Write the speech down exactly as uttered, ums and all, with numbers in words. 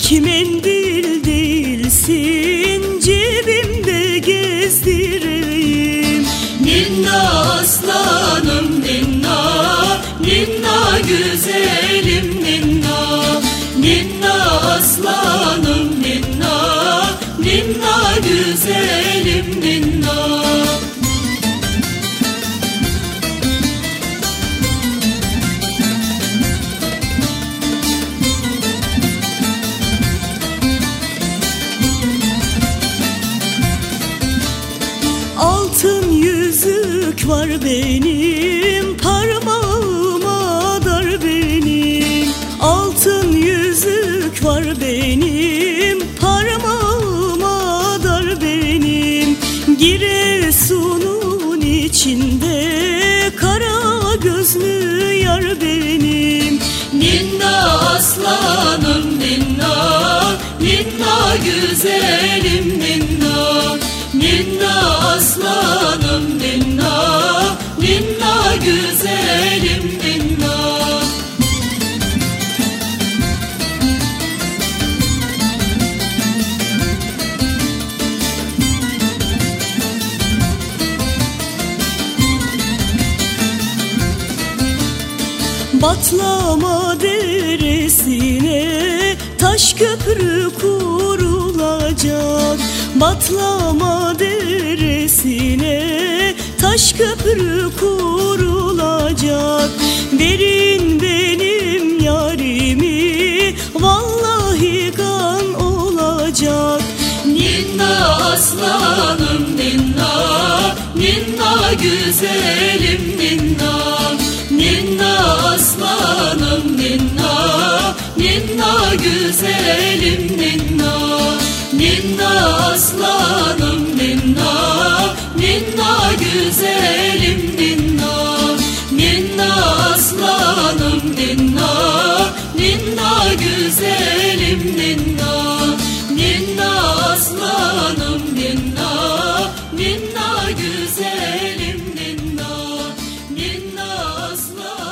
tek mendil değilsin, cebimde gezdireyim. Ninna aslanım ninna, ninna güzelim ninna. Ninna aslanım ninna, ninna güzelim ninna. Altın yüzük var benim, parmağıma dar benim. Altın yüzük var benim, parmağıma dar benim. Giresun'un içinde kara gözlü yar benim. Ninna aslanım ninna, ninna güzelim ninna. Ninna aslanım ninna, ninna güzelim ninna. Batlama deresine taş köprü kurulacak. Batlama deresine taş köprü kurulacak. Verin benim yarimi, vallahi kan olacak. Ninna aslanım ninna, ninna güzelim ninna. Ninna aslanım ninna, ninna güzelim ninna. Ninna aslanım ninna, ninna güzelim ninna. Ninna aslanım ninna, ninna güzelim ninna. Ninna aslanım ninna, ninna güzelim ninna. Ninna aslanım